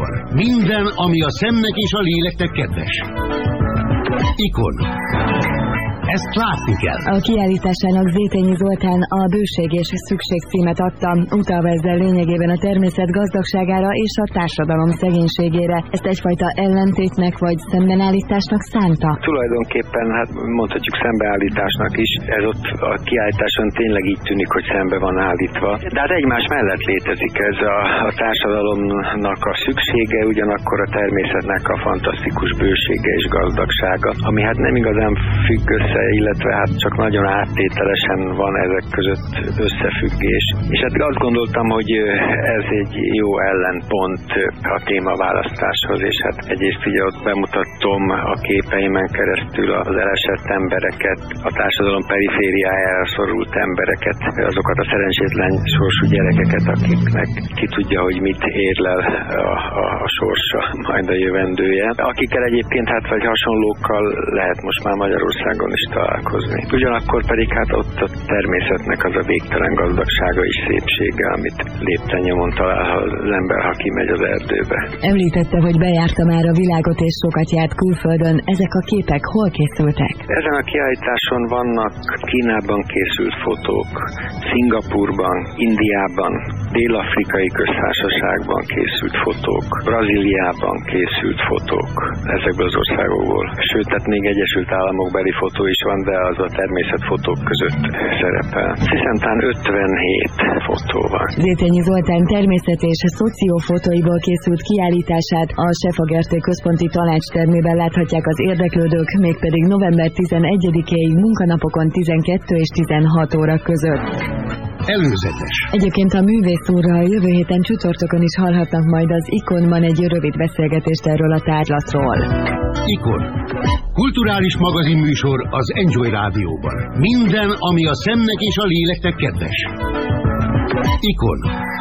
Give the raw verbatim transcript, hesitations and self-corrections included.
Rádióban. Minden, ami a szemnek és a léleknek kedves. Ikon. Ezt látni kell. A kiállításának Zétényi Zoltán a bőség és szükség címet adta, utalva ezzel lényegében a természet gazdagságára és a társadalom szegénységére. Ezt egyfajta ellentétnek vagy szembenállításnak szánta? Tulajdonképpen hát mondhatjuk szembeállításnak is. Ez ott a kiállításon tényleg így tűnik, hogy szembe van állítva. De hát egymás mellett létezik ez a, a társadalomnak a szüksége, ugyanakkor a természetnek a fantasztikus bősége és gazdagsága, ami hát nem igazán függ össze, illetve hát csak nagyon áttételesen van ezek között összefüggés. És hát azt gondoltam, hogy ez egy jó ellenpont a témaválasztáshoz, és hát egyrészt ugye ott bemutatom a képeimen keresztül az elesett embereket, a társadalom perifériájára szorult embereket, azokat a szerencsétlen sorsú gyerekeket, akiknek ki tudja, hogy mit érlel a, a, a sorsa, majd a jövendője. Akikkel egyébként hát vagy hasonlókkal lehet most már Magyarországon is találkozni. Ugyanakkor pedig hát ott a természetnek az a végtelen gazdagsága és szépsége, amit lépten-nyomon talál az ember, ha kimegy az erdőbe. Említette, hogy bejárta már a világot és sokat járt külföldön. Ezek a képek hol készültek? Ezen a kiállításon vannak Kínában készült fotók, Szingapurban, Indiában, Dél-Afrikai Köztársaságban készült fotók, Brazíliában készült fotók ezekből az országokból. Sőt, tehát még Egyesült Államokbeli fotó is van, de az a természetfotók között szerepel. Hiszen talán ötvenhét fotó van. Zétényi Zoltán természet és szociófotóiból készült kiállítását a Sefagerté Központi Tanácstermében láthatják az érdeklődők, mégpedig november tizenegyedikéig munkanapokon tizenkettő és tizenhat óra között. Előzetes. Egyébként a művész úrral jövő héten csütörtökön is hallhatnak majd az Ikonban egy rövid beszélgetést erről a tárlatról. Ikon. Kulturális magazinműsor az Enjoy Rádióban. Minden, ami a szemnek és a léleknek kedves. Ikon.